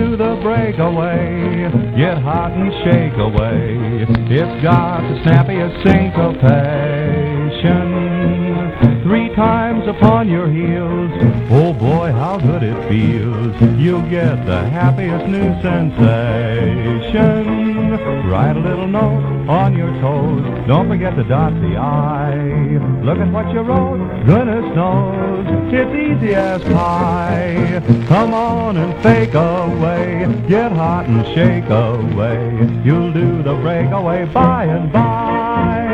do the breakaway. Get hot and shake away. It's got the snappiest syncopation. 3 times upon your heels, oh boy, how good it feels. You'll get the happiest new sensation. Write a little note on your toes. Don't forget to dot the I. Look at what you wrote. Goodness knows it's easy as pie. Come on and fake away. Get hot and shake away. You'll do the breakaway by and by.